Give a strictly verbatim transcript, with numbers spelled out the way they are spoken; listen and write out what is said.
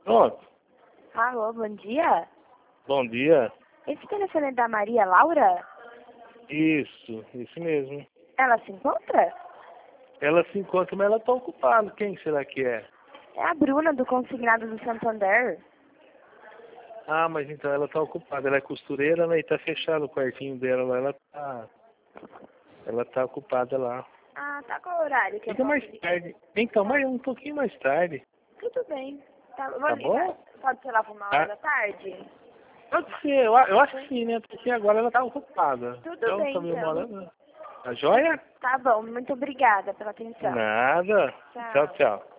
Pronto. Alô, bom dia. Bom dia. Esse telefone é da Maria Laura? Isso, isso mesmo. Ela se encontra? Ela se encontra, mas ela está ocupada. Quem será que é? É a Bruna, do Consignado do Santander. Ah, mas então ela está ocupada. Ela é costureira, né? E está fechado o quartinho dela lá. Ela está ela tá ocupada lá. Ah, tá qual o horário que eu Fica posso mais ligar? tarde. Então, mais um pouquinho mais tarde. Tudo bem. Tá, vou Tá ligar. bom? Pode ser lá por uma hora Tá. da tarde? Pode ser. Eu, eu acho que sim, né? Porque agora ela está ocupada. Tudo Então, bem, também uma então. hora. Tá joia? Tá bom, muito obrigada pela atenção. Nada. Tchau. Tchau, tchau.